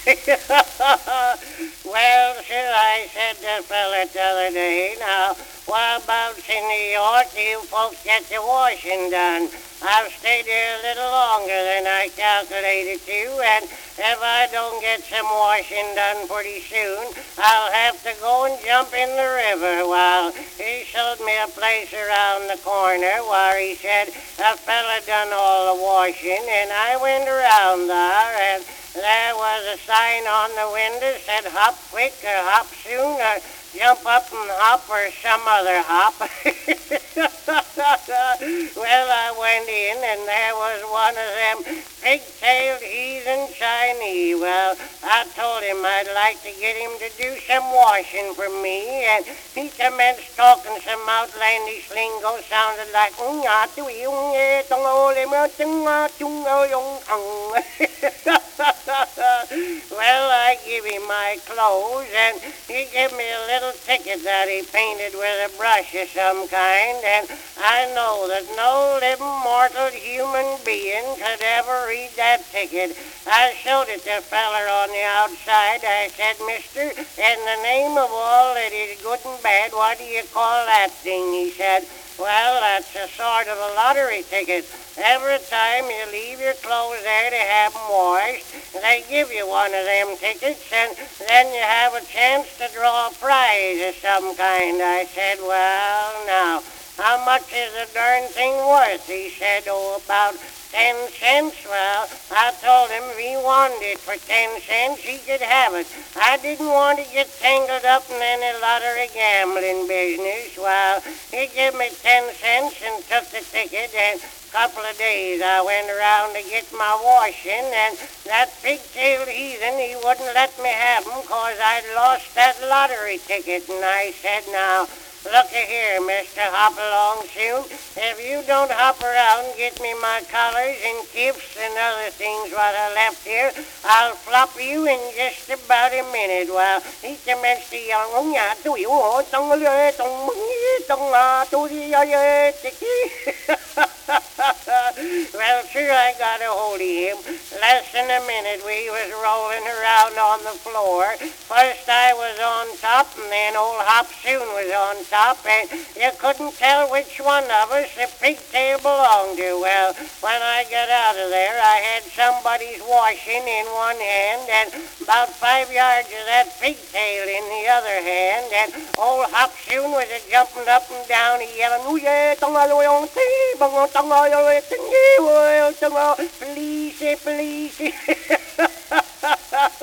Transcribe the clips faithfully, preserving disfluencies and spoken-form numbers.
Well, sir, I said to the fella the other day, now, whereabouts in New York do you folks get your washing done? I've stayed here a little longer than I calculated to, and if I don't get some washing done pretty soon, I'll have to go and jump in the river. Well, he showed me a place around the corner where he said a fella done all the washing, and I went around there, and there was a sign on the window said hop quick or hop soon or jump up and hop or some other hop. Well, I went in and there was one of them pig-tailed heathen Chinese. Well, I told him I'd like to get him to do some washing for me, and he commenced talking some outlandish lingo, sounded like well, I give him my clothes, and he gave me a little ticket that he painted with a brush of some kind, and I know that no living mortal human being could ever read that ticket. I showed it to a feller on the outside. I said, Mister, in the name of all that is good and bad, what do you call that thing? He said, well, that's a sort of a lottery ticket. Every time you leave your clothes there to have 'em washed, they give you one of them tickets, and then you have a chance to draw a prize of some kind. I said, well, now, how much is the darn thing worth? He said, oh, about ten cents. Well, I told him if he wanted it for ten cents, he could have it. I didn't want to get tangled up in any lottery gambling business. Well, he gave me ten cents and took the ticket, and a couple of days I went around to get my washing, and that pig-tailed heathen, he wouldn't let me have 'em 'cause I'd lost that lottery ticket. And I said, now, looky here, Mister Hop-along soon. If you don't hop around and get me my collars and tips and other things what I left here, I'll flop you in just about a minute. Well, he commenced to yell, well, sure, I got a hold of him. Less than a minute we was rolling around on the floor. First I was on top, and then old Hop Soon was on top, and you couldn't tell which one of us the pigtail belonged to. Well, when I got out of there, I had somebody's washing in one hand, and about five yards of that pigtail in the other hand, and old Hop Soon was a jumping up and down, he yelling, ooh yeah, police, police.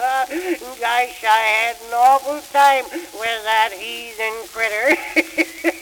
Gosh, I had an awful time with that heathen critter.